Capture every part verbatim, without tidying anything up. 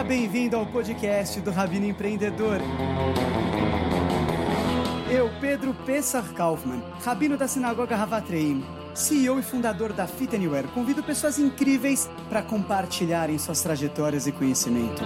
bem-vindo ao podcast do Rabino Empreendedor. Eu, Pedro Pessar Kaufman, rabino da Sinagoga Havatreim, C E O e fundador da Fit Anywhere, convido pessoas incríveis para compartilharem suas trajetórias e conhecimento.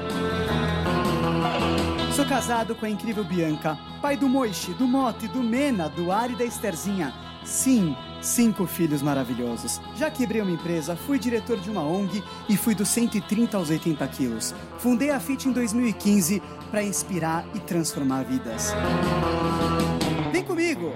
Sou casado com a incrível Bianca, pai do Moishi, do Mote, do Mena, do Ari e da Estherzinha. Sim, cinco filhos maravilhosos. Já quebrei uma empresa, fui diretor de uma O N G e fui dos cento e trinta aos oitenta quilos. Fundei a Fit em dois mil e quinze para inspirar e transformar vidas. Vem comigo!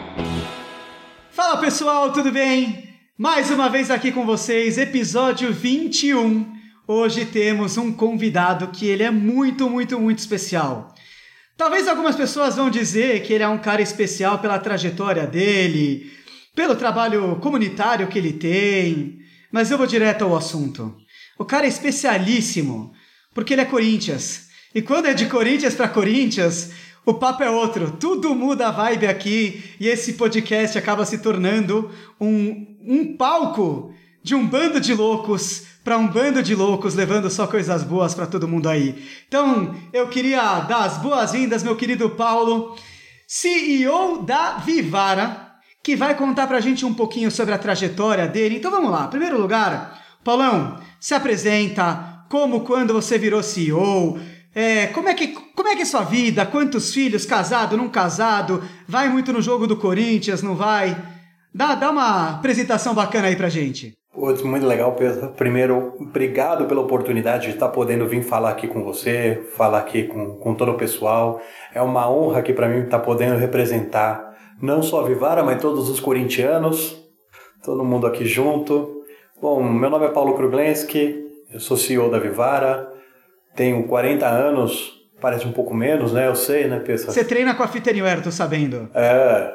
Fala pessoal, tudo bem? Mais uma vez aqui com vocês, episódio vinte e um. Hoje temos um convidado que ele é muito, muito, muito especial. Talvez algumas pessoas vão dizer que ele é um cara especial pela trajetória dele, pelo trabalho comunitário que ele tem, mas eu vou direto ao assunto. O cara é especialíssimo, porque ele é Corinthians. E quando é de Corinthians para Corinthians, o papo é outro. Tudo muda a vibe aqui e esse podcast acaba se tornando um, um palco de um bando de loucos para um bando de loucos, levando só coisas boas para todo mundo aí. Então, eu queria dar as boas-vindas, meu querido Paulo, C E O da Vivara, que vai contar pra gente um pouquinho sobre a trajetória dele. Então vamos lá. Em primeiro lugar, Paulão, se apresenta, como, quando você virou C E O, é, como, é que, como é que é sua vida, quantos filhos, casado, não casado, vai muito no jogo do Corinthians, não vai? Dá, dá uma apresentação bacana aí pra gente. Putz, muito legal, Pedro. Primeiro, obrigado pela oportunidade de estar podendo vir falar aqui com você, falar aqui com, com todo o pessoal. É uma honra aqui para mim estar podendo representar não só a Vivara, mas todos os corintianos, todo mundo aqui junto. Bom, meu nome é Paulo Kruglenski, eu sou C E O da Vivara, tenho quarenta anos, parece um pouco menos, né? Eu sei, né, pessoal? Você treina com a Fit Anywhere, tô sabendo. É.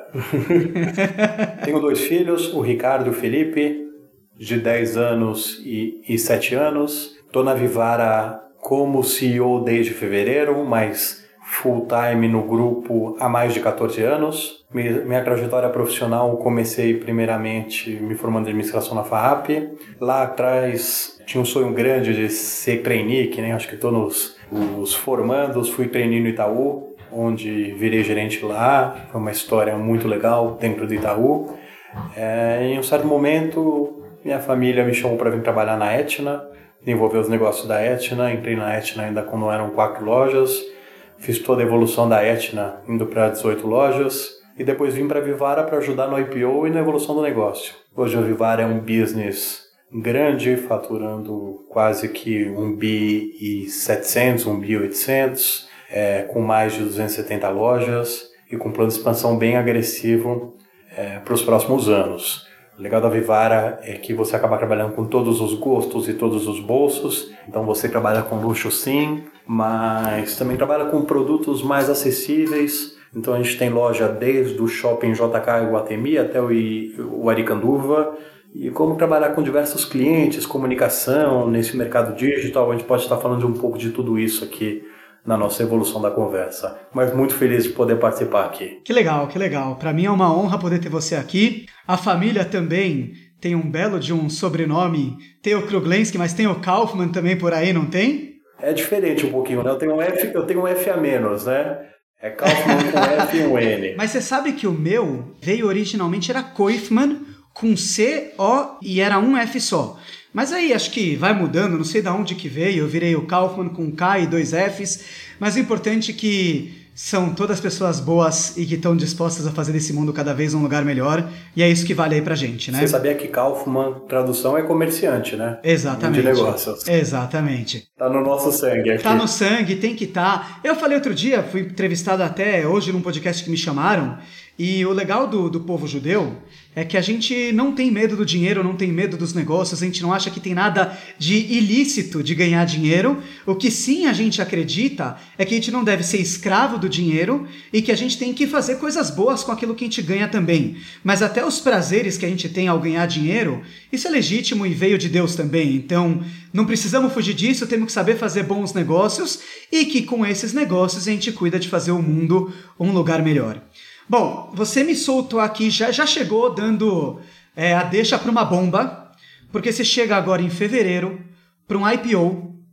Tenho dois filhos, o Ricardo e o Felipe, de dez anos e, e sete anos. Estou na Vivara como C E O desde fevereiro, mas full time no grupo há mais de catorze anos. Minha, minha trajetória profissional, comecei primeiramente me formando em administração na F A A P. Lá atrás tinha um sonho grande de ser trainee, que nem acho que todos os formandos. Fui trainee no Itaú, onde virei gerente lá. Foi uma história muito legal dentro do Itaú. É, em um certo momento, minha família me chamou para vir trabalhar na Etna, desenvolver os negócios da Etna. Entrei na Etna ainda quando eram quatro lojas, fiz toda a evolução da Etna indo para dezoito lojas e depois vim para a Vivara para ajudar no I P O e na evolução do negócio. Hoje a Vivara é um business grande, faturando quase que um bi e setecentos, um bi e oitocentos, é, com mais de duzentas e setenta lojas e com um plano de expansão bem agressivo é, para os próximos anos. O legal da Vivara é que você acaba trabalhando com todos os gostos e todos os bolsos. Então você trabalha com luxo sim, mas também trabalha com produtos mais acessíveis. Então a gente tem loja desde o shopping J K Iguatemi até o, o Aricanduva. E como trabalhar com diversos clientes, comunicação nesse mercado digital, a gente pode estar falando de um pouco de tudo isso aqui na nossa evolução da conversa. Mas muito feliz de poder participar aqui. Que legal, que legal. Para mim é uma honra poder ter você aqui. A família também tem um belo de um sobrenome. Tem o Kruglenski, mas tem o Kaufman também por aí, não tem? É diferente um pouquinho, né? Eu tenho um F, eu tenho um F a menos, né? É Kaufman com F e um N. Mas você sabe que o meu veio originalmente, era Koifman, com C, O e era um F só. Mas aí acho que vai mudando, não sei de onde que veio, eu virei o Kaufman com K e dois Fs, mas o importante é que são todas pessoas boas e que estão dispostas a fazer desse mundo cada vez um lugar melhor, e é isso que vale aí pra gente, né? Você sabia que Kaufman, tradução, é comerciante, né? Exatamente. De negócios. Exatamente. Tá no nosso sangue aqui. Tá no sangue, tem que estar. Eu falei outro dia, fui entrevistado até hoje num podcast que me chamaram, e o legal do, do povo judeu é que a gente não tem medo do dinheiro, não tem medo dos negócios, a gente não acha que tem nada de ilícito de ganhar dinheiro. O que sim a gente acredita é que a gente não deve ser escravo do dinheiro e que a gente tem que fazer coisas boas com aquilo que a gente ganha também. Mas até os prazeres que a gente tem ao ganhar dinheiro, isso é legítimo e veio de Deus também. Então, não precisamos fugir disso, temos que saber fazer bons negócios e que com esses negócios a gente cuida de fazer o mundo um lugar melhor. Bom, você me soltou aqui, já, já chegou dando é, a deixa para uma bomba, porque você chega agora em fevereiro para um I P O,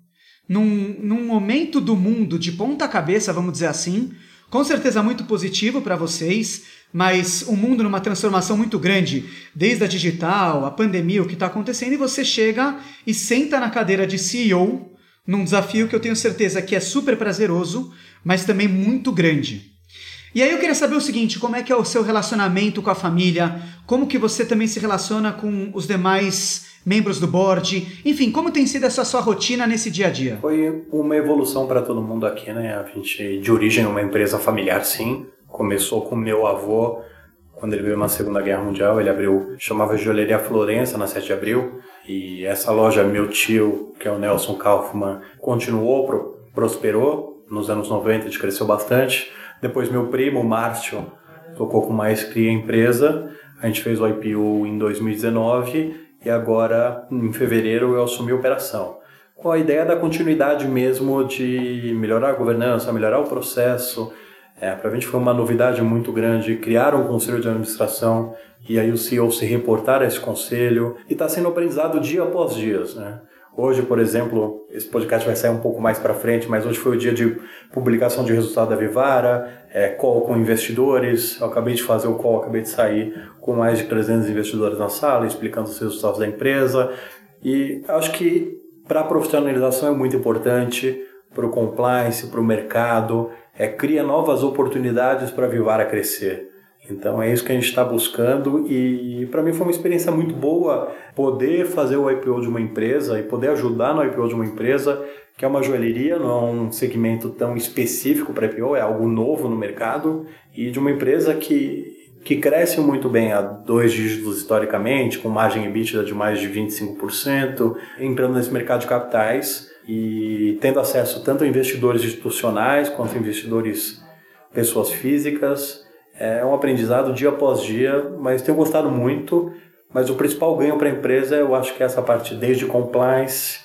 num, num momento do mundo de ponta cabeça, vamos dizer assim, com certeza muito positivo para vocês, mas o mundo numa transformação muito grande, desde a digital, a pandemia, o que está acontecendo, e você chega e senta na cadeira de C E O, num desafio que eu tenho certeza que é super prazeroso, mas também muito grande. E aí eu queria saber o seguinte, como é que é o seu relacionamento com a família, como que você também se relaciona com os demais membros do board, enfim, como tem sido essa sua rotina nesse dia a dia? Foi uma evolução para todo mundo aqui, né? A gente, de origem, é uma empresa familiar, sim. Começou com meu avô, quando ele veio na Segunda Guerra Mundial, ele abriu, chamava Joalheria Florença, na sete de abril, e essa loja, meu tio, que é o Nelson Kaufmann, continuou, pro, prosperou, nos anos noventa a gente cresceu bastante. Depois meu primo, o Márcio, tocou com maestria a empresa, a gente fez o I P O em dois mil e dezenove, e agora, em fevereiro, eu assumi a operação. Com a ideia da continuidade mesmo de melhorar a governança, melhorar o processo. É, para a gente foi uma novidade muito grande criar um conselho de administração e aí o C E O se reportar a esse conselho. E está sendo aprendizado dia após dia, né? Hoje, por exemplo, esse podcast vai sair um pouco mais para frente, mas hoje foi o dia de publicação de resultado da Vivara, é, call com investidores. Eu acabei de fazer o call, acabei de sair com mais de trezentos investidores na sala, explicando os resultados da empresa. E acho que para a profissionalização é muito importante, para o compliance, para o mercado, é, cria novas oportunidades para a Vivara crescer. Então é isso que a gente está buscando e para mim foi uma experiência muito boa poder fazer o I P O de uma empresa e poder ajudar no I P O de uma empresa que é uma joalheria, não é um segmento tão específico para I P O, é algo novo no mercado e de uma empresa que, que cresce muito bem a dois dígitos historicamente, com margem EBITDA de mais de vinte e cinco por cento, entrando nesse mercado de capitais e tendo acesso tanto a investidores institucionais quanto a investidores pessoas físicas. É um aprendizado dia após dia, mas tenho gostado muito. Mas o principal ganho para a empresa, eu acho que é essa parte desde compliance,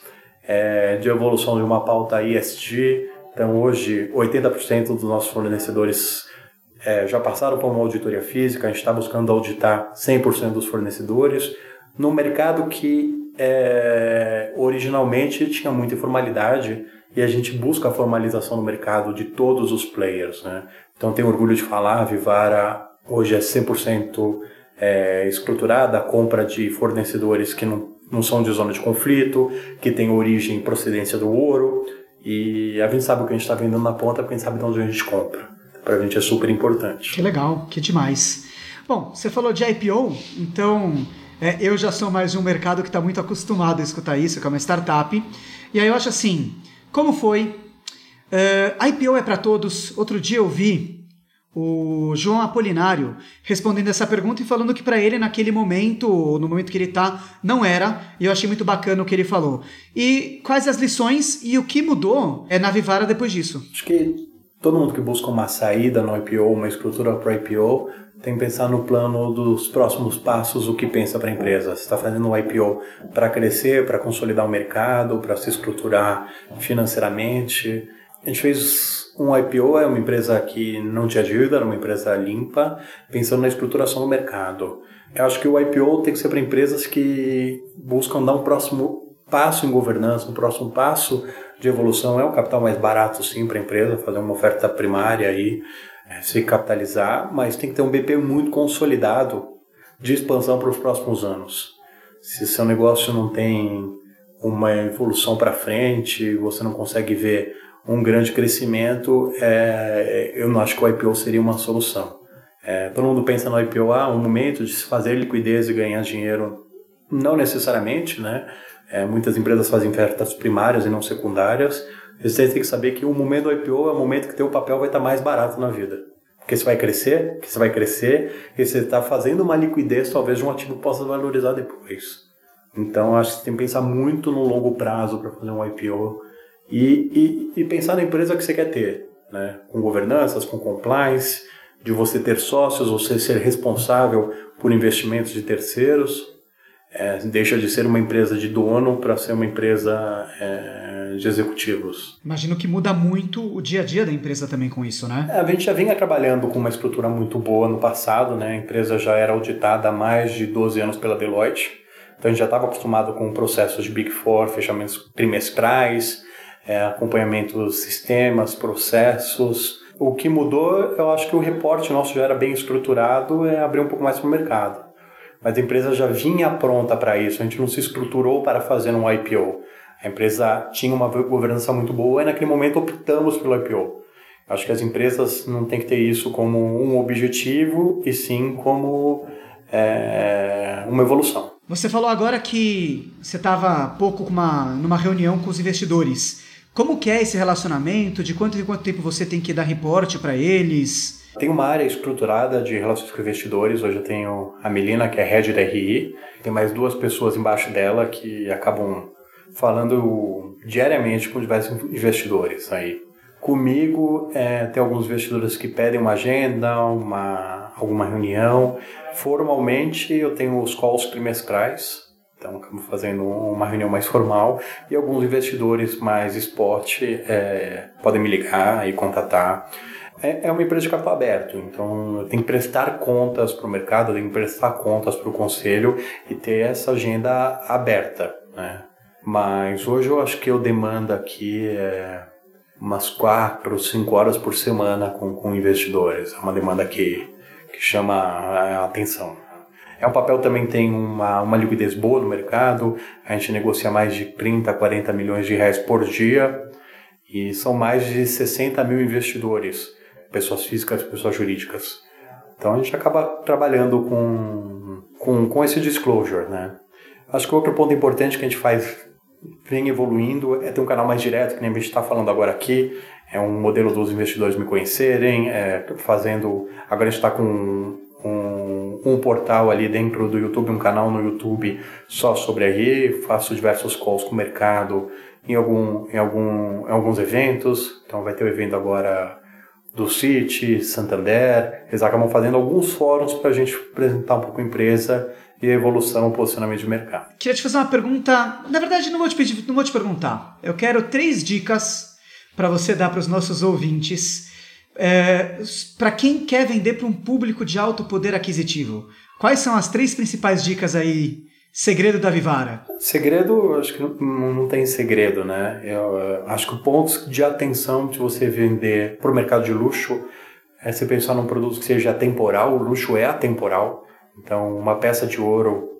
é, de evolução de uma pauta E S G. Então hoje oitenta por cento dos nossos fornecedores é, já passaram por uma auditoria física, a gente está buscando auditar cem por cento dos fornecedores, num mercado que é, originalmente tinha muita informalidade e a gente busca a formalização no mercado de todos os players, né? Então tenho orgulho de falar, a Vivara hoje é cem por cento é, estruturada, a compra de fornecedores que não, não são de zona de conflito, que tem origem e procedência do ouro, e a gente sabe o que a gente está vendendo na ponta porque a gente sabe de onde a gente compra. Para a gente é super importante. Que legal, que demais. Bom, você falou de I P O, então é, eu já sou mais um mercado que está muito acostumado a escutar isso, que é uma startup, e aí eu acho assim, como foi? Uh, I P O é para todos. Outro dia eu vi o João Apolinário respondendo essa pergunta e falando que para ele naquele momento, no momento que ele está, não era, e eu achei muito bacana o que ele falou. E quais as lições e o que mudou é na Vivara depois disso? Acho que todo mundo que busca uma saída no I P O, uma estrutura para I P O, tem que pensar no plano dos próximos passos, o que pensa para a empresa. Você está fazendo um I P O para crescer, para consolidar o mercado, para se estruturar financeiramente. A gente fez um I P O, é uma empresa que não tinha dívida, era uma empresa limpa, pensando na estruturação do mercado. Eu acho que o I P O tem que ser para empresas que buscam dar um próximo passo em governança, um próximo passo de evolução. É um capital mais barato, sim, para a empresa, fazer uma oferta primária aí, é, se capitalizar, mas tem que ter um B P muito consolidado de expansão para os próximos anos. Se seu negócio não tem uma evolução para frente, você não consegue ver um grande crescimento, é, eu não acho que o I P O seria uma solução. É, todo mundo pensa no I P O, ah, um momento de se fazer liquidez e ganhar dinheiro. Não necessariamente, né? É, muitas empresas fazem ofertas primárias e não secundárias. Você tem que saber que o momento do I P O é o momento que teu papel vai estar mais barato na vida. Porque você vai crescer, porque você vai crescer, e você está fazendo uma liquidez, talvez de um ativo possa valorizar depois. Então, acho que você tem que pensar muito no longo prazo para fazer um I P O. E, e, e pensar na empresa que você quer ter, né? Com governanças, com compliance, de você ter sócios, você ser responsável por investimentos de terceiros, é, deixa de ser uma empresa de dono para ser uma empresa é, de executivos. Imagino que muda muito o dia a dia da empresa também com isso, né? É, a gente já vinha trabalhando com uma estrutura muito boa no passado, né? A empresa já era auditada há mais de doze anos pela Deloitte, então a gente já estava acostumado com processos de Big Four, fechamentos trimestrais, é, acompanhamento dos sistemas, processos. O que mudou, eu acho que o reporte nosso já era bem estruturado, é abrir um pouco mais para o mercado. Mas a empresa já vinha pronta para isso, a gente não se estruturou para fazer um I P O. A empresa tinha uma governança muito boa e naquele momento optamos pelo I P O. Acho que as empresas não têm que ter isso como um objetivo e sim como é, uma evolução. Você falou agora que você estava há pouco uma, numa reunião com os investidores. Como que é esse relacionamento? De quanto em quanto tempo você tem que dar reporte para eles? Tem uma área estruturada de relações com investidores. Hoje eu tenho a Melina, que é Head da R I. Tem mais duas pessoas embaixo dela que acabam falando diariamente com diversos investidores. Aí, comigo, é, tem alguns investidores que pedem uma agenda, uma, alguma reunião. Formalmente, eu tenho os calls trimestrais. Então, acabo fazendo uma reunião mais formal. E alguns investidores mais esporte é, podem me ligar e contatar. É uma empresa de capital aberto, então eu tenho que prestar contas para o mercado, eu tenho que prestar contas para o conselho e ter essa agenda aberta, né? Mas hoje eu acho que eu demando aqui é umas quatro, cinco horas por semana com, com investidores. É uma demanda que, que chama a atenção. É um papel também tem uma, uma liquidez boa no mercado, a gente negocia mais de trinta, quarenta milhões de reais por dia e são mais de sessenta mil investidores. Pessoas físicas, pessoas jurídicas. Então a gente acaba trabalhando com, com, com esse disclosure, né? Acho que outro ponto importante que a gente faz, vem evoluindo, é ter um canal mais direto, que nem a gente está falando agora aqui, é um modelo dos investidores me conhecerem, é, fazendo, agora a gente está com um, um, um portal ali dentro do YouTube, um canal no YouTube só sobre a R I, faço diversos calls com o mercado, em, algum, em, algum, em alguns eventos, então vai ter o evento agora do Citi, Santander, eles acabam fazendo alguns fóruns para a gente apresentar um pouco a empresa e a evolução, o posicionamento de mercado. Queria te fazer uma pergunta, na verdade não vou te pedir, não vou te perguntar, eu quero três dicas para você dar para os nossos ouvintes, é, para quem quer vender para um público de alto poder aquisitivo. Quais são as três principais dicas aí, segredo da Vivara? Segredo, acho que não, não tem segredo, né? Eu acho que o ponto de atenção de você vender para o mercado de luxo é você pensar num produto que seja atemporal. O luxo é atemporal. Então, uma peça de ouro,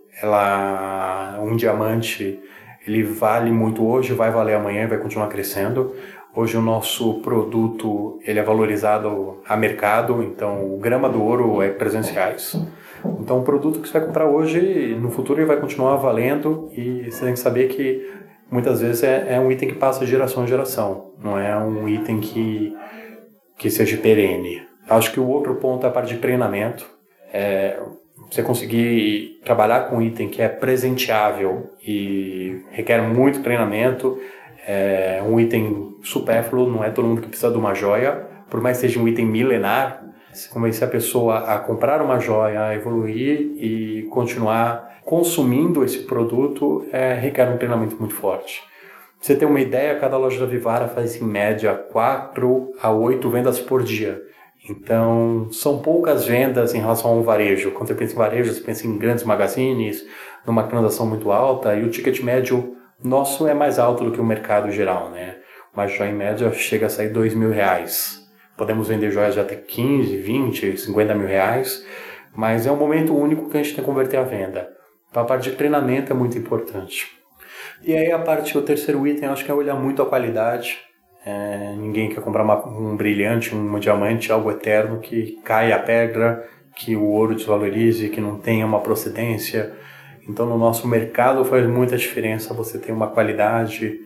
ela, um diamante, ele vale muito hoje, vai valer amanhã e vai continuar crescendo. Hoje o nosso produto ele é valorizado a mercado, então o grama do ouro é trezentos reais. Então, um produto que você vai comprar hoje, no futuro ele vai continuar valendo e você tem que saber que muitas vezes é, é um item que passa de geração em geração, não é um item que, que seja perene. Acho que o outro ponto é a parte de treinamento. É, você conseguir trabalhar com um item que é presenteável e requer muito treinamento, é um item supérfluo, não é todo mundo que precisa de uma joia, por mais que seja um item milenar. Se convencer a pessoa a comprar uma joia, a evoluir e continuar consumindo esse produto, é, requer um treinamento muito forte. Pra você ter uma ideia, cada loja da Vivara faz em média quatro a oito vendas por dia. Então, são poucas vendas em relação ao varejo. Quando você pensa em varejo, você pensa em grandes magazines, numa transação muito alta, e o ticket médio nosso é mais alto do que o mercado geral, né? Uma joia em média chega a sair dois mil reais. Podemos vender joias de até quinze, vinte, cinquenta mil reais, mas é um momento único que a gente tem que converter a venda. Então, a parte de treinamento é muito importante. E aí a parte, o terceiro item, eu acho que é olhar muito a qualidade. É, ninguém quer comprar uma, um brilhante, um diamante, algo eterno, que caia a pedra, que o ouro desvalorize, que não tenha uma procedência. Então, no nosso mercado faz muita diferença você ter uma qualidade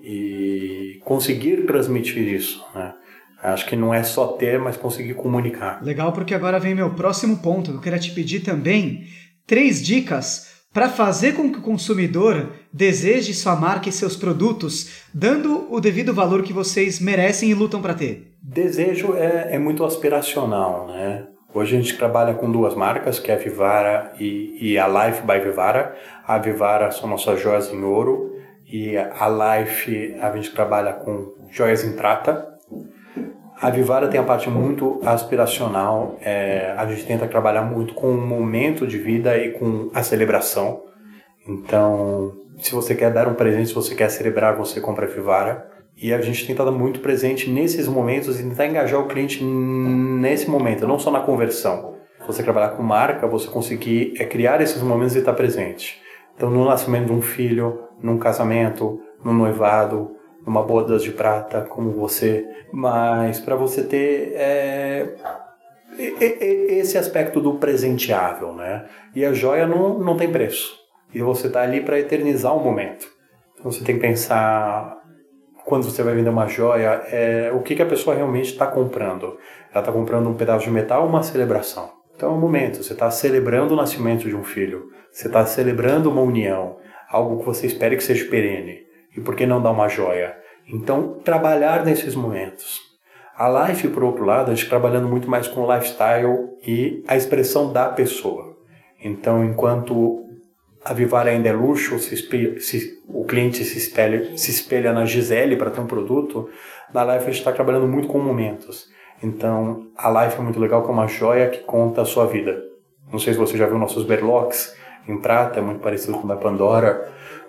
e conseguir transmitir isso, né? Acho que não é só ter, mas conseguir comunicar. Legal, porque agora vem meu próximo ponto. Eu queria te pedir também três dicas para fazer com que o consumidor deseje sua marca e seus produtos, dando o devido valor que vocês merecem e lutam para ter. Desejo é, é muito aspiracional, né? Hoje a gente trabalha com duas marcas, que é a Vivara e, e a Life by Vivara. A Vivara são nossas joias em ouro e a Life a gente trabalha com joias em prata. A Vivara tem a parte muito aspiracional, é, a gente tenta trabalhar muito com o momento de vida e com a celebração. Então, se você quer dar um presente, se você quer celebrar, você compra a Vivara. E a gente tem estado muito presente nesses momentos e tentar engajar o cliente nesse momento, não só na conversão. Se você trabalhar com marca, você conseguir é, criar esses momentos e estar presente. Então, no nascimento de um filho, num casamento, num noivado, numa bodas de prata, como você. Mas para você ter é, esse aspecto do presenteável, né? E a joia não, não tem preço. E você está ali para eternizar o momento. Então, você tem que pensar... Quando você vai vender uma joia, é, o que, que a pessoa realmente está comprando. Ela está comprando um pedaço de metal ou uma celebração? Então é um momento, você está celebrando o nascimento de um filho, você está celebrando uma união, algo que você espere que seja perene. E por que não dar uma joia? Então, trabalhar nesses momentos. A Life, por outro lado, a gente trabalhando muito mais com o lifestyle e a expressão da pessoa. Então, enquanto... A Vivara ainda é luxo, se espelha, se, o cliente se espelha, se espelha na Gisele para ter um produto, na Life a gente está trabalhando muito com momentos. Então, a Life é muito legal, que é uma joia que conta a sua vida. Não sei se você já viu nossos berlocks em prata, é muito parecido com o da Pandora,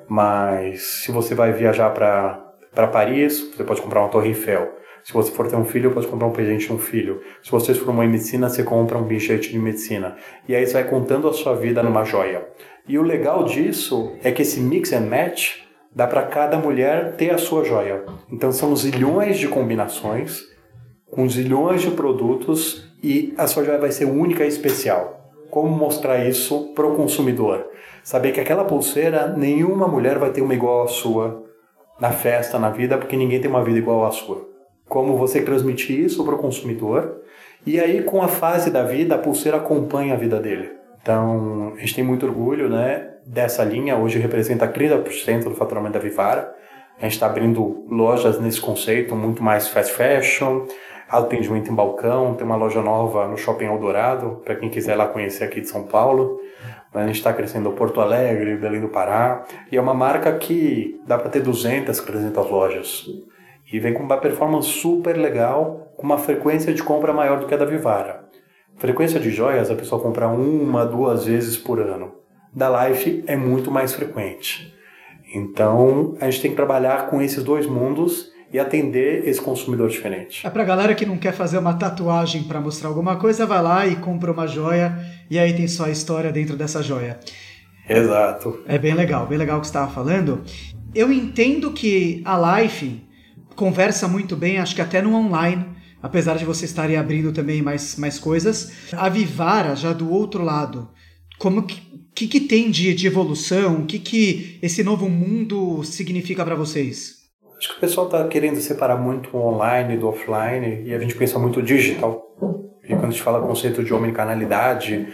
mas se você vai viajar para para Paris, você pode comprar uma Torre Eiffel. Se você for ter um filho, pode comprar um presente de um filho. Se você for uma em medicina, você compra um bilhete de medicina. E aí você vai contando a sua vida numa joia. E o legal disso é que esse mix and match dá para cada mulher ter a sua joia. Então são zilhões de combinações, com zilhões de produtos, e a sua joia vai ser única e especial. Como mostrar isso para o consumidor? Saber que aquela pulseira, nenhuma mulher vai ter uma igual à sua na festa, na vida, porque ninguém tem uma vida igual à sua. Como você transmitir isso para o consumidor, e aí com a fase da vida, a pulseira acompanha a vida dele. Então, a gente tem muito orgulho, né, dessa linha. Hoje representa trinta por cento do faturamento da Vivara. A gente está abrindo lojas nesse conceito, muito mais fast fashion, atendimento em balcão. Tem uma loja nova no Shopping Eldorado, para quem quiser lá conhecer aqui de São Paulo. A gente está crescendo Porto Alegre, Belém do Pará. E é uma marca que dá para ter duzentas, trezentas lojas. E vem com uma performance super legal, com uma frequência de compra maior do que a da Vivara. Frequência de joias, a pessoa compra uma, duas vezes por ano. Da Life é muito mais frequente. Então, a gente tem que trabalhar com esses dois mundos e atender esse consumidor diferente. É pra galera que não quer fazer uma tatuagem para mostrar alguma coisa, vai lá e compra uma joia e aí tem só a história dentro dessa joia. Exato. É bem legal, bem legal o que você estava falando. Eu entendo que a Life conversa muito bem, acho que até no online, apesar de vocês estarem abrindo também mais, mais coisas. A Vivara, já do outro lado, como que, que, que tem de, de evolução? O que, que esse novo mundo significa para vocês? Acho que o pessoal está querendo separar muito o online do offline, e a gente pensa muito digital. E quando a gente fala conceito de omnicanalidade,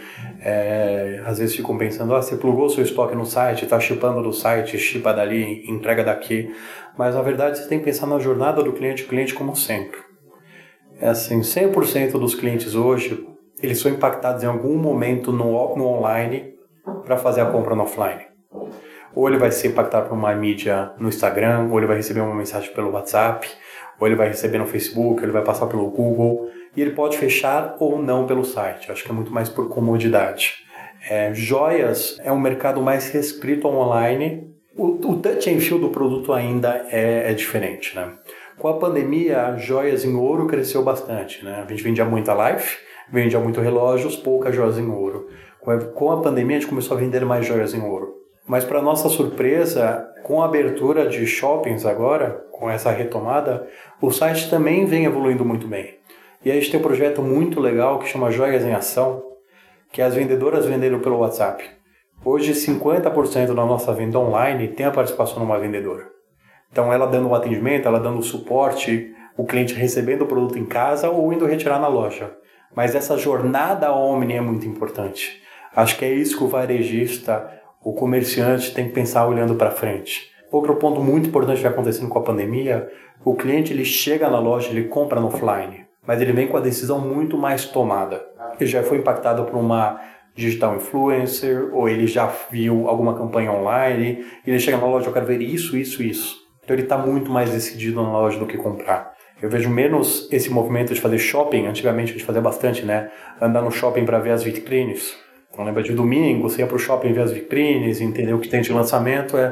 é, às vezes ficam pensando, ah, você plugou seu estoque no site, está shippando do site, shippa dali, entrega daqui. Mas na verdade você tem que pensar na jornada do cliente, o cliente como sempre. É assim, cem por cento dos clientes hoje, eles são impactados em algum momento no, no online para fazer a compra no offline. Ou ele vai ser impactado por uma mídia no Instagram, ou ele vai receber uma mensagem pelo WhatsApp, ou ele vai receber no Facebook, ou ele vai passar pelo Google, e ele pode fechar ou não pelo site. Acho que é muito mais por comodidade. É, joias é um mercado mais restrito ao online. O, o touch and feel do produto ainda é, é diferente, né? Com a pandemia, joias em ouro cresceu bastante, né? A gente vendia muita Life, vendia muito relógios, poucas joias em ouro. Com a pandemia, a gente começou a vender mais joias em ouro. Mas, para nossa surpresa, com a abertura de shoppings agora, com essa retomada, o site também vem evoluindo muito bem. E a gente tem um projeto muito legal que chama Joias em Ação, que as vendedoras venderam pelo WhatsApp. Hoje, cinquenta por cento da nossa venda online tem a participação de uma vendedora. Então, ela dando o atendimento, ela dando o suporte, o cliente recebendo o produto em casa ou indo retirar na loja. Mas essa jornada omni é muito importante. Acho que é isso que o varejista, o comerciante tem que pensar olhando para frente. Outro ponto muito importante que vai acontecendo com a pandemia, o cliente ele chega na loja, ele compra no offline, mas ele vem com a decisão muito mais tomada. Ele já foi impactado por uma digital influencer, ou ele já viu alguma campanha online, e ele chega na loja, eu quero ver isso, isso, isso. Então ele está muito mais decidido na loja do que comprar. Eu vejo menos esse movimento de fazer shopping. Antigamente a gente fazia bastante, né? Andar no shopping para ver as vitrines. Então lembra de domingo, você ia para o shopping ver as vitrines, entender o que tem de lançamento. É...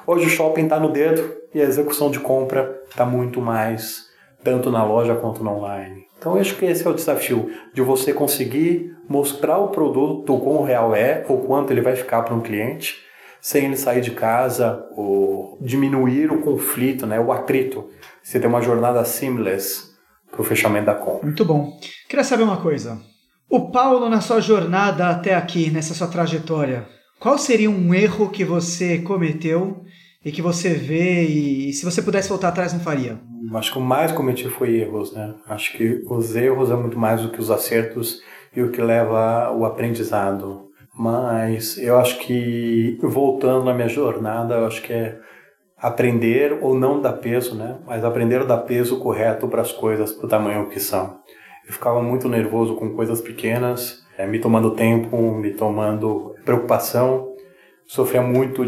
Hoje o shopping está no dedo e a execução de compra está muito mais, tanto na loja quanto no online. Então eu acho que esse é o desafio, de você conseguir mostrar o produto o quão real é, ou quanto ele vai ficar para um cliente, sem ele sair de casa, ou diminuir o conflito, né, o atrito. Você tem uma jornada seamless para o fechamento da compra. Muito bom. Queria saber uma coisa. O Paulo, na sua jornada até aqui, nessa sua trajetória, qual seria um erro que você cometeu e que você vê e, se você pudesse voltar atrás, não faria? Acho que o mais cometi foi erros, né? Acho que os erros é muito mais do que os acertos e o que leva ao aprendizado. Mas eu acho que, voltando na minha jornada, eu acho que é aprender ou não dar peso, né? Mas aprender a dar peso correto para as coisas, para o tamanho que são. Eu ficava muito nervoso com coisas pequenas, é, me tomando tempo, me tomando preocupação, sofria muito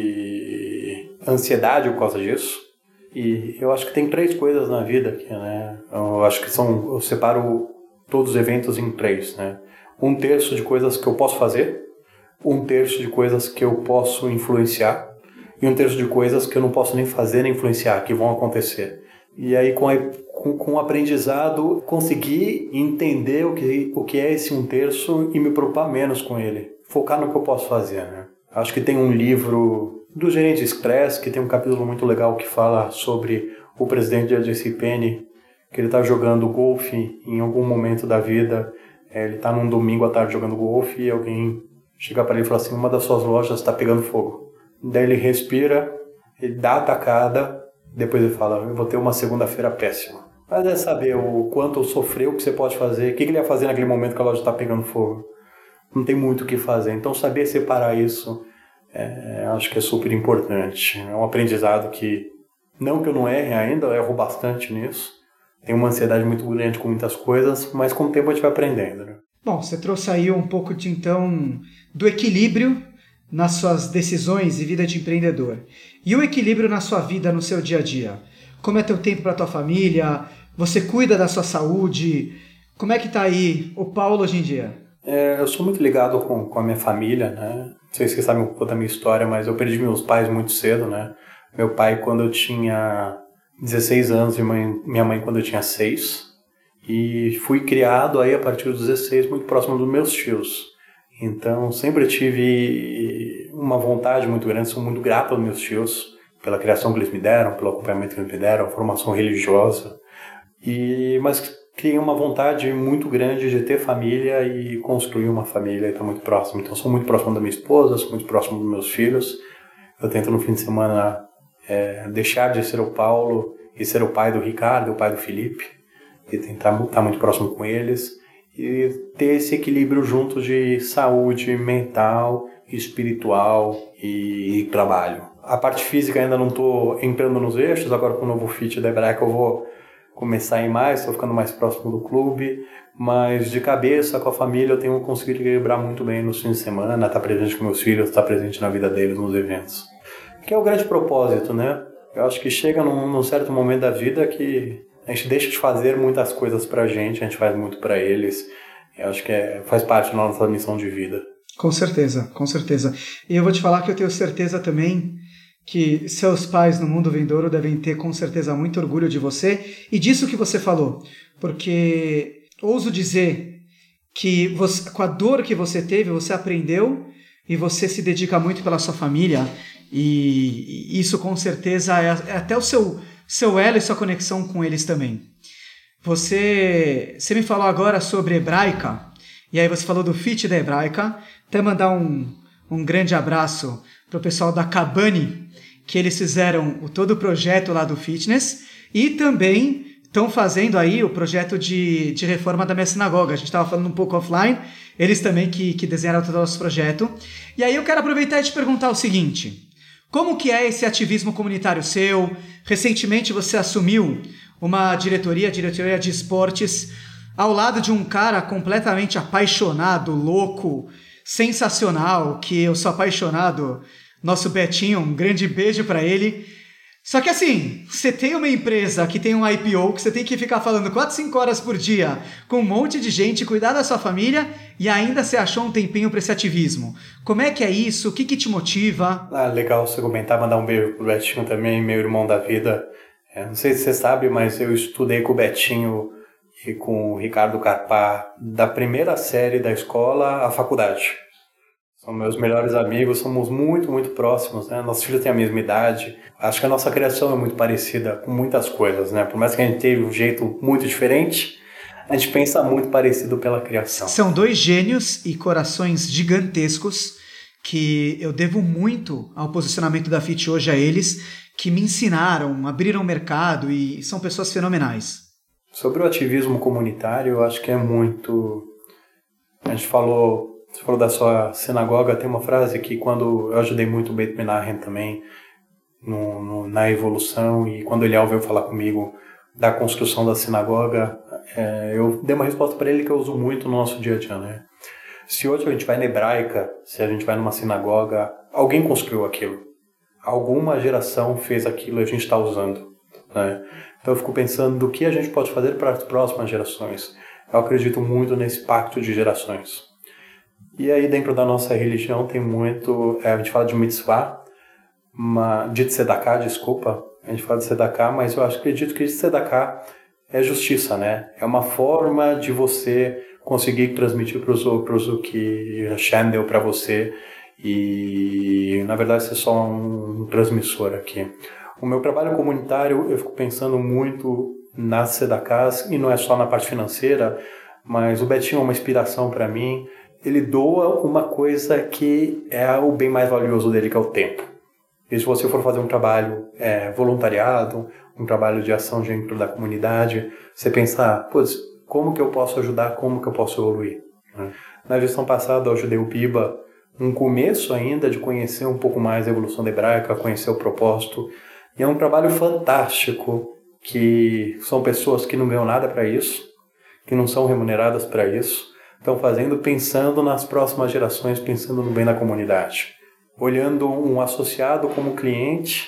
de ansiedade por causa disso. E eu acho que tem três coisas na vida aqui, né? Eu acho que são, eu separo todos os eventos em três, né? Um terço de coisas que eu posso fazer, um terço de coisas que eu posso influenciar e um terço de coisas que eu não posso nem fazer nem influenciar, que vão acontecer. E aí, com, a, com, com o aprendizado, conseguir entender o que, o que é esse um terço e me preocupar menos com ele. Focar no que eu posso fazer, né? Acho que tem um livro do Gerente Express, que tem um capítulo muito legal que fala sobre o presidente da J C Penney, que ele está jogando golfe em algum momento da vida. É, ele está num domingo à tarde jogando golfe e alguém chega para ele e fala assim, uma das suas lojas está pegando fogo. Daí ele respira, ele dá a tacada, depois ele fala, eu vou ter uma segunda-feira péssima. Mas é saber o quanto sofreu, o que você pode fazer, o que ele ia fazer naquele momento que a loja está pegando fogo. Não tem muito o que fazer. Então saber separar isso, é, acho que é super importante. É um aprendizado que, não que eu não erre ainda, eu erro bastante nisso. Tenho uma ansiedade muito grande com muitas coisas, mas com o tempo a gente vai aprendendo, né? Bom, você trouxe aí um pouco de, então, do equilíbrio nas suas decisões e vida de empreendedor. E o equilíbrio na sua vida, no seu dia a dia? Como é teu tempo para tua família? Você cuida da sua saúde? Como é que tá aí o Paulo hoje em dia? É, eu sou muito ligado com, com a minha família, né? Não sei se vocês sabem um pouco da minha história, mas eu perdi meus pais muito cedo, né? Meu pai quando eu tinha dezesseis anos e mãe, minha mãe quando eu tinha seis. E fui criado aí a partir dos dezesseis muito próximo dos meus tios. Então sempre tive uma vontade muito grande, sou muito grato aos meus tios pela criação que eles me deram, pelo acompanhamento que eles me deram, a formação religiosa. E, mas criei uma vontade muito grande de ter família e construir uma família e estar muito próximo. Então sou muito próximo da minha esposa, sou muito próximo dos meus filhos. Eu tento no fim de semana é, deixar de ser o Paulo e ser o pai do Ricardo, o pai do Felipe, e tentar estar muito próximo com eles e ter esse equilíbrio junto de saúde mental, espiritual e trabalho. A parte física ainda não estou entrando nos eixos, agora com o novo Fit da Hebraica eu vou começar a ir mais, estou ficando mais próximo do clube, mas de cabeça, com a família, eu tenho conseguido equilibrar muito bem nos fins de semana, estar presente com meus filhos, estar presente na vida deles nos eventos. Que é o grande propósito, né? Eu acho que chega num, num certo momento da vida que a gente deixa de fazer muitas coisas pra gente, a gente faz muito pra eles. Eu acho que é, faz parte da nossa missão de vida. Com certeza, com certeza. E eu vou te falar que eu tenho certeza também que seus pais no mundo vindouro devem ter com certeza muito orgulho de você e disso que você falou. Porque ouso dizer que você, com a dor que você teve, você aprendeu e você se dedica muito pela sua família e isso com certeza é, é até o seu... seu elo e sua conexão com eles também. Você, você me falou agora sobre Hebraica, e aí você falou do Fit da Hebraica, até mandar um, um grande abraço para o pessoal da Cabane, que eles fizeram o, todo o projeto lá do fitness, e também estão fazendo aí o projeto de, de reforma da minha sinagoga. A gente estava falando um pouco offline, eles também que, que desenharam todo o nosso projeto. E aí eu quero aproveitar e te perguntar o seguinte: como que é esse ativismo comunitário seu? Recentemente você assumiu uma diretoria, diretoria de esportes, ao lado de um cara completamente apaixonado, louco, sensacional, que eu sou apaixonado, nosso Betinho, um grande beijo para ele. Só que assim, você tem uma empresa que tem um I P O, que você tem que ficar falando quatro, cinco horas por dia com um monte de gente, cuidar da sua família e ainda você achou um tempinho para esse ativismo. Como é que é isso? O que, que te motiva? Ah, legal você comentar, mandar um beijo pro Betinho também, meu irmão da vida. É, não sei se você sabe, mas eu estudei com o Betinho e com o Ricardo Carpá da primeira série da escola à faculdade. São meus melhores amigos, somos muito, muito próximos, né? Nossos filhos têm a mesma idade. Acho que a nossa criação é muito parecida com muitas coisas, né? Por mais que a gente tenha um jeito muito diferente, a gente pensa muito parecido pela criação. São dois gênios e corações gigantescos que eu devo muito ao posicionamento da Fit hoje a eles, que me ensinaram, abriram o mercado e são pessoas fenomenais. Sobre o ativismo comunitário, eu acho que é muito... A gente falou... Você falou da sua sinagoga, tem uma frase que quando eu ajudei muito o Beit Menahem também no, no, na evolução, e quando ele veio falar comigo da construção da sinagoga, é, eu dei uma resposta para ele que eu uso muito no nosso dia a dia, né? Se hoje a gente vai na hebraica, se a gente vai numa sinagoga, alguém construiu aquilo. Alguma geração fez aquilo e a gente está usando, né? Então eu fico pensando do que a gente pode fazer para as próximas gerações. Eu acredito muito nesse pacto de gerações. E aí dentro da nossa religião tem muito, é, a gente fala de mitzvah, uma, de tzedakah, desculpa, a gente fala de tzedakah, mas eu acho, acredito que tzedakah é justiça, né? É uma forma de você conseguir transmitir para os outros o que Hashem deu para você e na verdade você é só um transmissor aqui. O meu trabalho comunitário, eu fico pensando muito nas tzedakahs e não é só na parte financeira, mas o Betinho é uma inspiração para mim. Ele doa uma coisa que é o bem mais valioso dele, que é o tempo. E se você for fazer um trabalho é, voluntariado, um trabalho de ação dentro da comunidade, você pensar, putz, como que eu posso ajudar, como que eu posso evoluir? Na gestão passada eu ajudei o Biba, um começo ainda de conhecer um pouco mais a evolução da hebraica, conhecer o propósito. E é um trabalho fantástico, que são pessoas que não ganham nada para isso, que não são remuneradas para isso, estão fazendo pensando nas próximas gerações, pensando no bem da comunidade. Olhando um associado como cliente,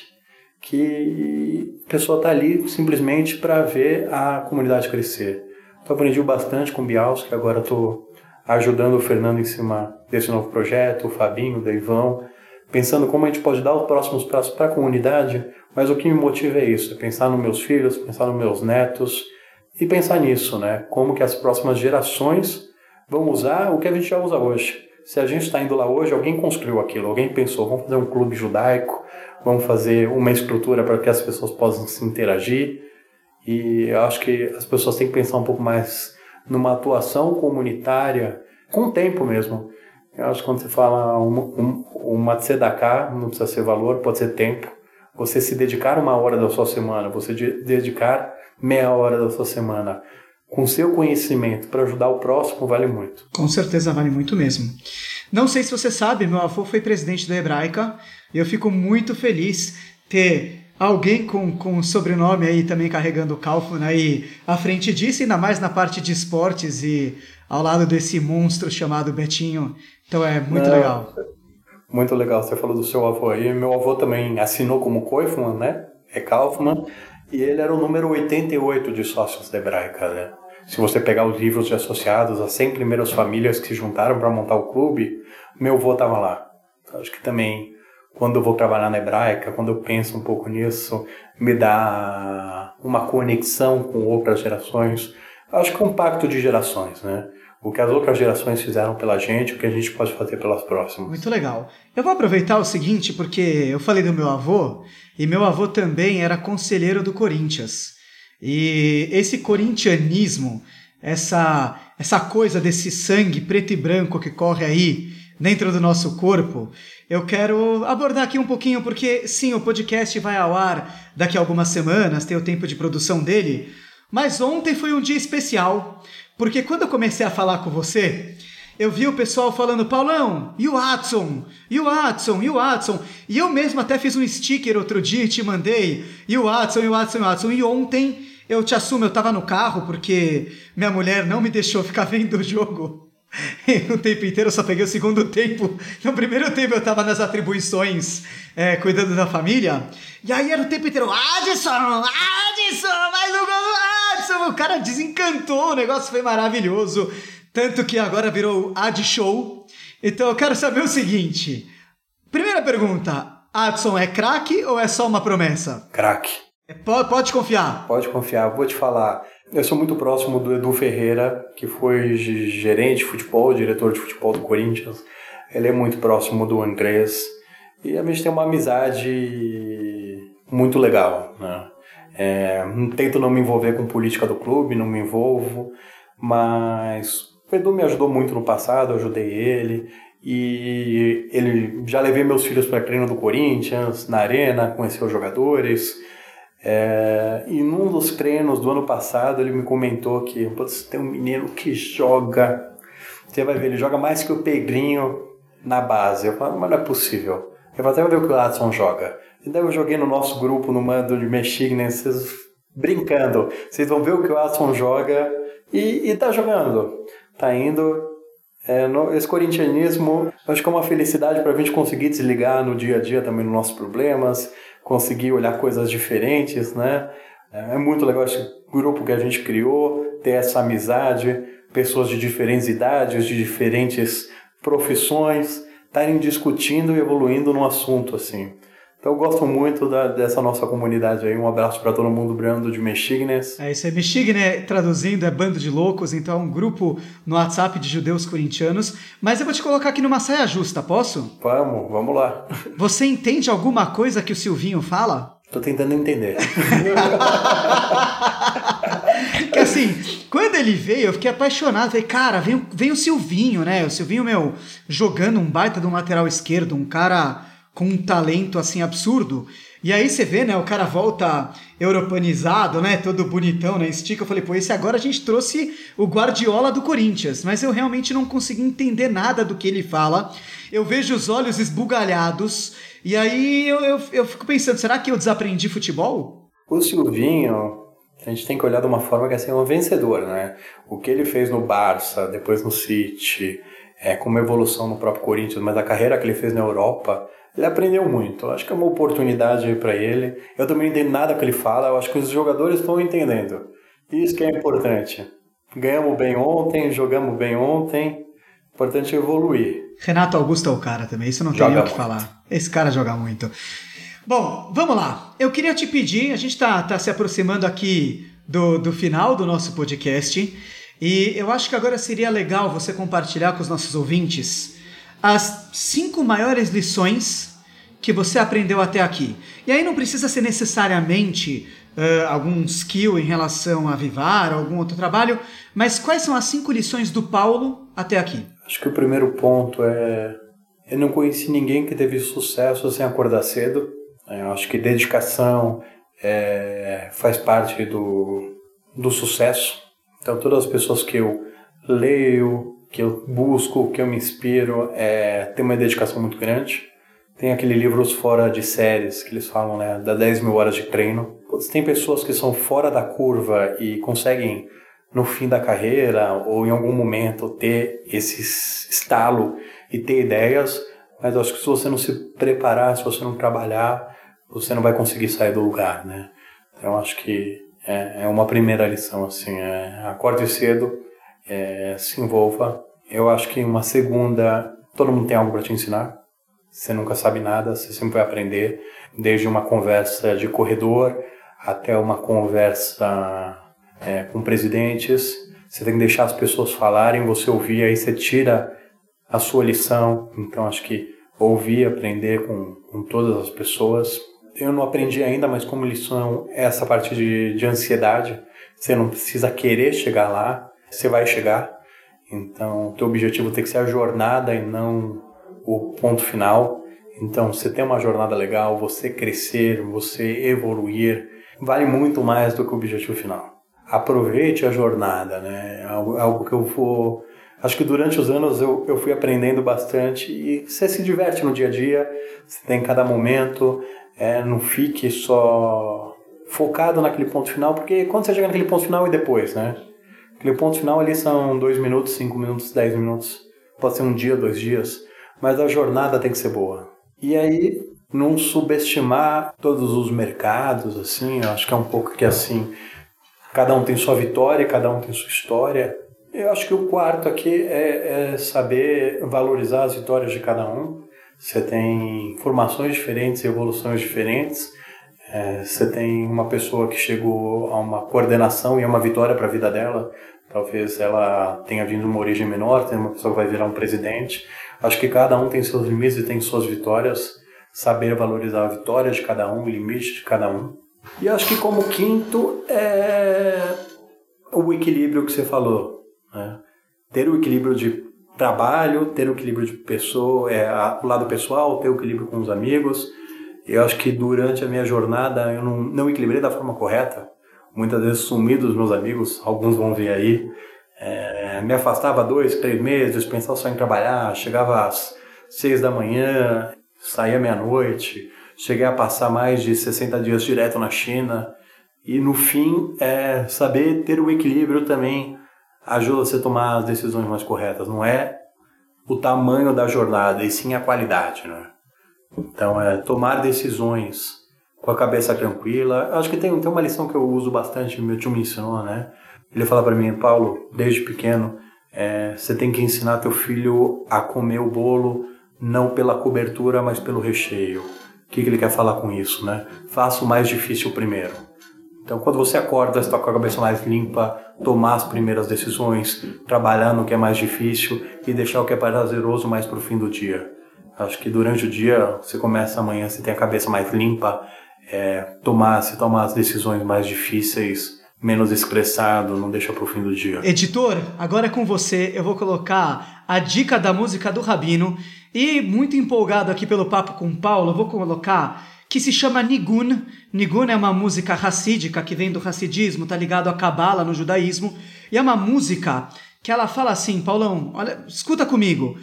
que a pessoa está ali simplesmente para ver a comunidade crescer. Então aprendi bastante com o Bials, que agora estou ajudando o Fernando em cima desse novo projeto, o Fabinho, o Deivão, pensando como a gente pode dar os próximos passos para a comunidade, mas o que me motiva é isso, é pensar nos meus filhos, pensar nos meus netos e pensar nisso, né? Como que as próximas gerações vão usar o que a gente já usa hoje. Se a gente está indo lá hoje, alguém construiu aquilo, alguém pensou, vamos fazer um clube judaico, vamos fazer uma estrutura para que as pessoas possam se interagir. E eu acho que as pessoas têm que pensar um pouco mais numa atuação comunitária, com o tempo mesmo. Eu acho que quando você fala uma, um, uma tzedakah, não precisa ser valor, pode ser tempo. Você se dedicar uma hora da sua semana, você de, dedicar meia hora da sua semana, com seu conhecimento para ajudar o próximo, vale muito. Com certeza vale muito mesmo. Não sei se você sabe, meu avô foi presidente da Hebraica e eu fico muito feliz ter alguém com, com sobrenome aí também carregando o Kaufman aí à frente disso, ainda mais na parte de esportes e ao lado desse monstro chamado Betinho. Então é muito Não, legal. Muito legal. Você falou do seu avô aí. Meu avô também assinou como Kaufman, né? É Kaufman. E ele era o número oitenta e oito de sócios da Hebraica, né? Se você pegar os livros de associados, as cem primeiras famílias que se juntaram para montar o clube, meu avô estava lá. Então, acho que também, quando eu vou trabalhar na Hebraica, quando eu penso um pouco nisso, me dá uma conexão com outras gerações. Acho que é um pacto de gerações, né? O que as outras gerações fizeram pela gente, o que a gente pode fazer pelas próximas. Muito legal. Eu vou aproveitar o seguinte, porque eu falei do meu avô, e meu avô também era conselheiro do Corinthians. E esse corintianismo, essa, essa coisa desse sangue preto e branco que corre aí dentro do nosso corpo, eu quero abordar aqui um pouquinho, porque sim, o podcast vai ao ar daqui a algumas semanas, tem o tempo de produção dele, mas ontem foi um dia especial, porque quando eu comecei a falar com você, eu vi o pessoal falando, Paulão, e o Watson? E o Watson? E o Watson? E eu mesmo até fiz um sticker outro dia e te mandei, e o Watson, e o Watson, e o Watson. E ontem, eu te assumo, eu tava no carro, porque minha mulher não me deixou ficar vendo o jogo E no tempo inteiro eu só peguei o segundo tempo. No primeiro tempo eu tava nas atribuições, é, cuidando da família. E aí era o tempo inteiro, Adson, Adson, mais um gol, Adson. O cara desencantou, o negócio foi maravilhoso. Tanto que agora virou Ad Show. Então eu quero saber o seguinte. Primeira pergunta, Adson é craque ou é só uma promessa? Craque. Pode, pode confiar. Pode confiar, vou te falar. Eu sou muito próximo do Edu Ferreira, que foi gerente de futebol, diretor de futebol do Corinthians. Ele é muito próximo do Andrés. E a gente tem uma amizade muito legal, né? É, tento não me envolver com política do clube, não me envolvo, mas o Edu me ajudou muito no passado, eu ajudei ele. E ele já levei meus filhos para treino do Corinthians, na arena, conheci os jogadores. É, e num dos treinos do ano passado ele me comentou que tem um menino que joga, você vai ver, ele joga mais que o Pedrinho na base. Eu falo, mas não é possível. Eu falei, até vai ver o que o Adson joga. E daí eu joguei no nosso grupo, no mando de Mexigna, vocês brincando, vocês vão ver o que o Adson joga e, e tá jogando, tá indo. É, no, esse corintianismo, acho que é uma felicidade para a gente conseguir desligar no dia a dia também nos nossos problemas, conseguir olhar coisas diferentes, né? É muito legal esse grupo que a gente criou, ter essa amizade, pessoas de diferentes idades, de diferentes profissões, estarem discutindo e evoluindo num assunto assim. Então eu gosto muito da, dessa nossa comunidade aí. Um abraço para todo mundo, Brando de Mexignes. É isso aí, Mexignes, traduzindo, é bando de loucos, então é um grupo no WhatsApp de judeus corintianos. Mas eu vou te colocar aqui numa saia justa, posso? Vamos, vamos lá. Você entende alguma coisa que o Silvinho fala? Tô tentando entender. Que assim, quando ele veio, eu fiquei apaixonado. Falei, cara, vem, vem o Silvinho, né? O Silvinho, meu, jogando um baita de um lateral esquerdo, um cara com um talento, assim, absurdo. E aí você vê, né, o cara volta europanizado, né, todo bonitão, né, estica. Eu falei, pô, esse agora a gente trouxe o Guardiola do Corinthians. Mas eu realmente não consegui entender nada do que ele fala. Eu vejo os olhos esbugalhados. E aí eu, eu, eu fico pensando, será que eu desaprendi futebol? O Silvinho, a gente tem que olhar de uma forma que é assim, um vencedor, né? O que ele fez no Barça, depois no City, é, com uma evolução no próprio Corinthians, mas a carreira que ele fez na Europa, ele aprendeu muito. Acho que é uma oportunidade para ele. Eu também não entendo nada que ele fala, eu acho que os jogadores estão entendendo. Isso que é importante. Ganhamos bem ontem, jogamos bem ontem, importante é evoluir. Renato Augusto é o cara também, isso não tem nem o que falar. Esse cara joga muito. Bom, vamos lá. Eu queria te pedir, a gente está tá se aproximando aqui do, do final do nosso podcast, e eu acho que agora seria legal você compartilhar com os nossos ouvintes as cinco maiores lições que você aprendeu até aqui. E aí não precisa ser necessariamente uh, algum skill em relação a Vivar, algum outro trabalho, mas quais são as cinco lições do Paulo até aqui? Acho que o primeiro ponto é... Eu não conheci ninguém que teve sucesso sem acordar cedo. Eu acho que dedicação é, faz parte do, do sucesso. Então todas as pessoas que eu leio, que eu busco, que eu me inspiro, é, tem uma dedicação muito grande. Tem aquele livro Os Fora de Séries, que eles falam, né, da dez mil horas de treino. Tem pessoas que são fora da curva e conseguem, no fim da carreira ou em algum momento, ter esse estalo e ter ideias, mas eu acho que se você não se preparar, se você não trabalhar, você não vai conseguir sair do lugar, né? Então eu acho que é, é uma primeira lição, assim, é, acorde cedo, é, se envolva. Eu acho que uma segunda, todo mundo tem algo para te ensinar, você nunca sabe nada, você sempre vai aprender, desde uma conversa de corredor até uma conversa é, com presidentes, você tem que deixar as pessoas falarem, você ouvir, aí você tira a sua lição. Então acho que ouvir, aprender com, com todas as pessoas. Eu não aprendi ainda, mas como lição essa parte de, de ansiedade, você não precisa querer chegar lá, você vai chegar. Então teu objetivo tem que ser a jornada e não o ponto final. Então você tem uma jornada legal, você crescer, você evoluir, vale muito mais do que o objetivo final. Aproveite a jornada, né? Algo, algo que eu vou... Acho que durante os anos eu, eu fui aprendendo bastante e você se diverte no dia a dia, você tem cada momento, é, não fique só focado naquele ponto final, porque quando você chega naquele ponto final e depois, né? Aquele ponto final ali são dois minutos, cinco minutos, dez minutos. Pode ser um dia, dois dias. Mas a jornada tem que ser boa. E aí, não subestimar todos os mercados, assim, eu acho que é um pouco que assim, cada um tem sua vitória, cada um tem sua história. Eu acho que o quarto aqui é, é saber valorizar as vitórias de cada um. Você tem formações diferentes, evoluções diferentes. É, você tem uma pessoa que chegou a uma coordenação e é uma vitória para a vida dela. Talvez ela tenha vindo de uma origem menor, tem uma pessoa que vai virar um presidente. Acho que cada um tem seus limites e tem suas vitórias. Saber valorizar a vitória de cada um, o limite de cada um. E acho que como quinto é o equilíbrio que você falou. Né? Ter o equilíbrio de trabalho, ter o equilíbrio de pessoa, é, o lado pessoal, ter o equilíbrio com os amigos. Eu acho que durante a minha jornada eu não, não equilibrei da forma correta. Muitas vezes sumi dos meus amigos, alguns vão ver aí. É, me afastava dois, três meses, pensava só em trabalhar, chegava às seis da manhã, saía meia-noite, cheguei a passar mais de sessenta dias direto na China. E no fim, é, saber ter o equilíbrio também ajuda você a tomar as decisões mais corretas. Não é o tamanho da jornada, e sim a qualidade, né? Então, é tomar decisões com a cabeça tranquila. Acho que tem, tem uma lição que eu uso bastante, meu tio me ensinou, né? Ele fala para mim, Paulo, desde pequeno, é, você tem que ensinar teu filho a comer o bolo não pela cobertura, mas pelo recheio. O que, que ele quer falar com isso, né? Faça o mais difícil primeiro. Então, quando você acorda, você está com a cabeça mais limpa, tomar as primeiras decisões, trabalhar no que é mais difícil e deixar o que é prazeroso mais para o fim do dia. Acho que durante o dia, você começa amanhã, você tem a cabeça mais limpa, é, tomar, se tomar as decisões mais difíceis, menos estressado, não deixa para o fim do dia. Editor, agora é com você, eu vou colocar a dica da música do Rabino e, muito empolgado aqui pelo papo com o Paulo, eu vou colocar que se chama Nigun. Nigun é uma música hassídica que vem do hassidismo, tá ligado a Kabbalah no judaísmo, e é uma música que ela fala assim, Paulão, olha, escuta comigo.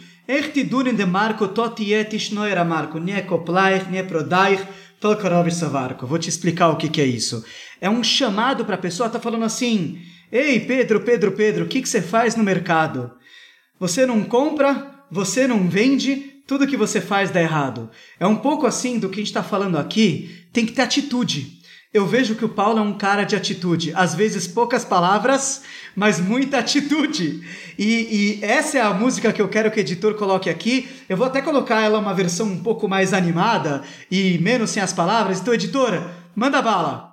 Vou te explicar o que, que é isso. É um chamado para a pessoa, tá falando assim, ei Pedro, Pedro, Pedro, o que, que você faz no mercado? Você não compra, você não vende, tudo que você faz dá errado. É um pouco assim do que a gente está falando aqui, tem que ter atitude. Eu vejo que o Paulo é um cara de atitude. Às vezes poucas palavras, mas muita atitude. E, e essa é a música que eu quero que o editor coloque aqui. Eu vou até colocar ela uma versão um pouco mais animada e menos sem as palavras. Então, editora, manda bala!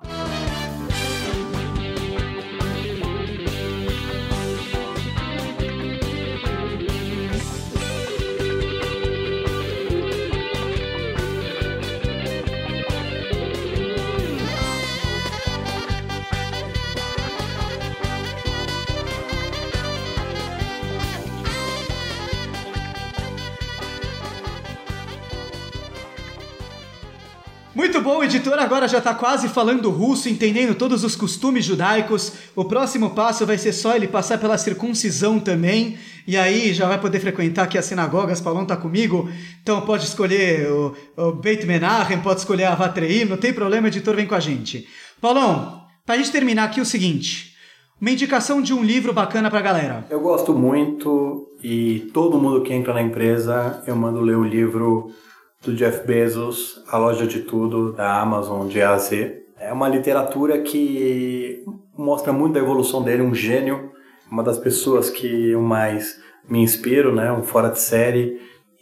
Muito bom, editor, agora já está quase falando russo, entendendo todos os costumes judaicos. O próximo passo vai ser só ele passar pela circuncisão também, e aí já vai poder frequentar aqui as sinagogas. Paulão tá comigo, então pode escolher o, o Beit Menachem, pode escolher a Vatreim, não tem problema, editor, vem com a gente. Paulão, para a gente terminar aqui o seguinte, uma indicação de um livro bacana para a galera. Eu gosto muito, e todo mundo que entra na empresa, eu mando ler o livro do Jeff Bezos, A Loja de Tudo, da Amazon, de A a Z. É uma literatura que mostra muito da evolução dele, um gênio, uma das pessoas que eu mais me inspiro, né? Um fora de série,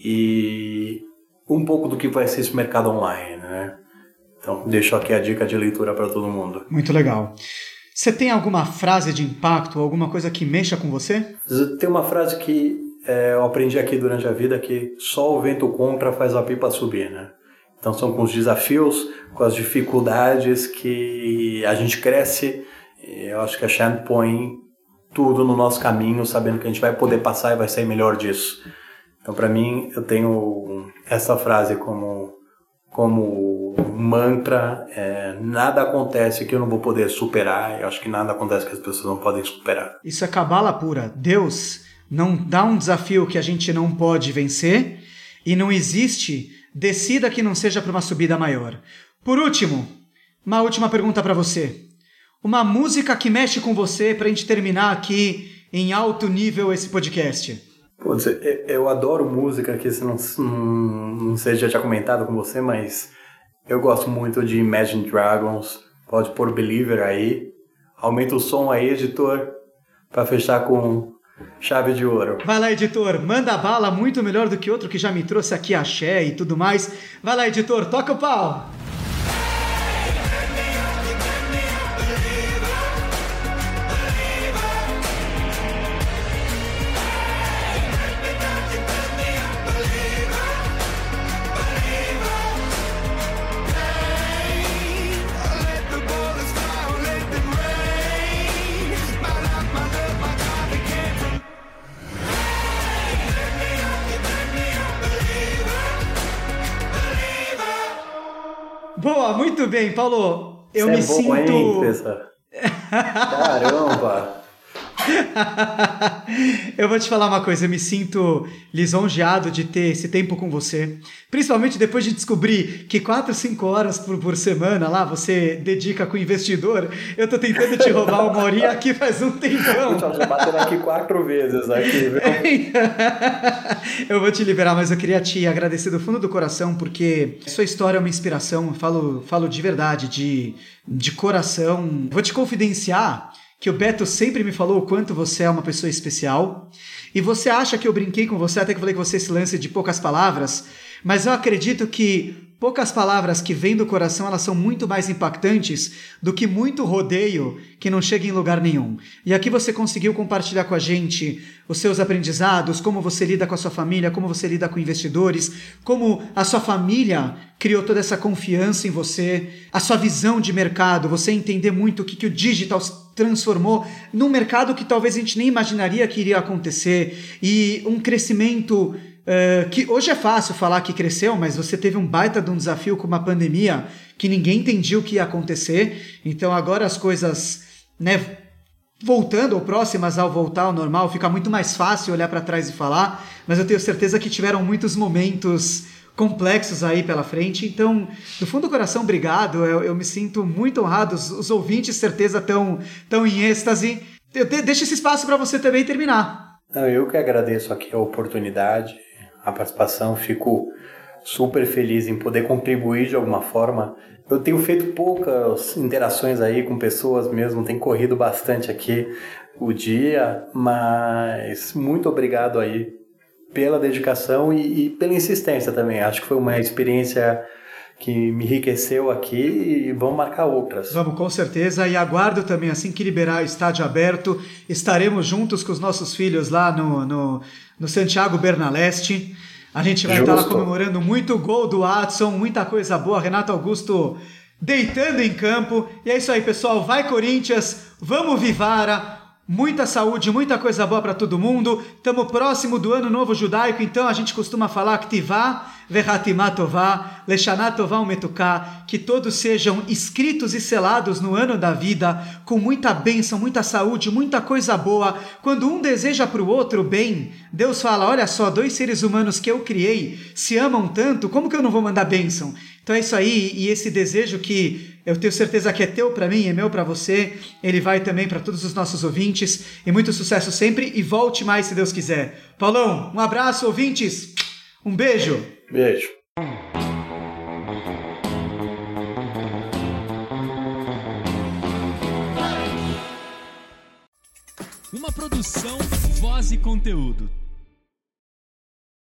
e um pouco do que vai ser esse mercado online, né? Então, deixo aqui a dica de leitura para todo mundo. Muito legal. Você tem alguma frase de impacto, alguma coisa que mexa com você? Tem uma frase que É, eu aprendi aqui durante a vida que só o vento contra faz a pipa subir, né? Então são com os desafios, com as dificuldades que a gente cresce. Eu acho que a Shem põe tudo no nosso caminho, sabendo que a gente vai poder passar e vai sair melhor disso. Então, para mim, eu tenho essa frase como, como mantra. É, nada acontece que eu não vou poder superar. Eu acho que nada acontece que as pessoas não podem superar. Isso é cabala pura. Deus não dá um desafio que a gente não pode vencer, e não existe descida que não seja para uma subida maior. Por último, uma última pergunta para você. uma música que mexe com você pra gente terminar aqui em alto nível esse podcast. Putz, eu adoro música, que não, não sei se já tinha comentado com você, mas eu gosto muito de Imagine Dragons. Pode pôr Believer aí. Aumenta o som aí, editor, pra fechar com chave de ouro. Vai lá, editor, manda bala, muito melhor do que outro que já me trouxe aqui axé e tudo mais. Vai lá, editor, toca o pau! Boa, muito bem, Paulo. Eu Cê me é bom, sinto. Hein, Caramba! Eu vou te falar uma coisa, eu me sinto lisonjeado de ter esse tempo com você, principalmente depois de descobrir que quatro, cinco horas por, por semana lá você dedica com o investidor. Eu tô tentando te roubar uma horinha aqui faz um tempão. Então, já batendo aqui quatro vezes aqui, viu? Eu vou te liberar, mas eu queria te agradecer do fundo do coração, porque sua história é uma inspiração. Eu falo, falo de verdade, de, de coração. Vou te confidenciar que o Beto sempre me falou o quanto você é uma pessoa especial. E você acha que eu brinquei com você, até que eu falei com você esse lance de poucas palavras, mas eu acredito que poucas palavras que vêm do coração, elas são muito mais impactantes do que muito rodeio que não chega em lugar nenhum. E aqui você conseguiu compartilhar com a gente os seus aprendizados, como você lida com a sua família, como você lida com investidores, como a sua família criou toda essa confiança em você, a sua visão de mercado, você entender muito o que, que o digital transformou num mercado que talvez a gente nem imaginaria que iria acontecer, e um crescimento Uh, que hoje é fácil falar que cresceu, mas você teve um baita de um desafio com uma pandemia que ninguém entendia o que ia acontecer. Então agora as coisas, né, voltando ou próximas ao voltar ao normal, fica muito mais fácil olhar para trás e falar, mas eu tenho certeza que tiveram muitos momentos complexos aí pela frente. Então, do fundo do coração, obrigado. Eu, eu me sinto muito honrado. Os, os ouvintes, certeza, estão tão em êxtase. Eu de, deixo esse espaço para você também terminar. Não, eu que agradeço aqui a oportunidade, a participação, fico super feliz em poder contribuir de alguma forma. Eu tenho feito poucas interações aí com pessoas mesmo, tem corrido bastante aqui o dia, mas muito obrigado aí pela dedicação e, e pela insistência também. Acho que foi uma experiência que me enriqueceu aqui e vamos marcar outras. Vamos, com certeza, e aguardo também, assim que liberar o estádio aberto, estaremos juntos com os nossos filhos lá no, no, no Santiago Bernaleste. A gente vai Justo. estar lá comemorando muito gol do Watson, muita coisa boa, Renato Augusto deitando em campo. E é isso aí, pessoal, vai Corinthians, vamos Vivara, muita saúde, muita coisa boa para todo mundo. Estamos próximo do Ano Novo Judaico, então a gente costuma falar Ktivá, Vehatimá Tová, Leshaná Tová Umetuká, que todos sejam escritos e selados no ano da vida, com muita bênção, muita saúde, muita coisa boa. Quando um deseja para o outro bem, Deus fala, olha só, dois seres humanos que eu criei se amam tanto, como que eu não vou mandar bênção? Então é isso aí, e esse desejo que eu tenho certeza que é teu para mim, é meu para você, ele vai também para todos os nossos ouvintes, e muito sucesso sempre, e volte mais se Deus quiser. Paulão, um abraço, ouvintes, um beijo. Beijo. Uma produção, voz e conteúdo.